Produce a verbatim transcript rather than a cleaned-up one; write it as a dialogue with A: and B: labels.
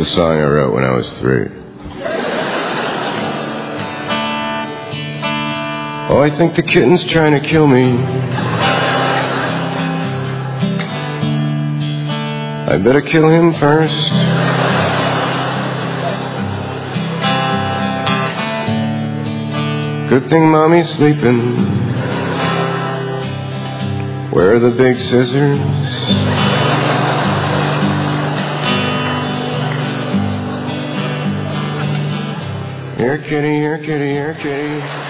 A: a song I wrote when I was three. Oh, I think the kitten's trying to kill me. I better kill him first. Good thing Mommy's sleeping. Where are the big scissors? Here, kitty, here, kitty, here, kitty.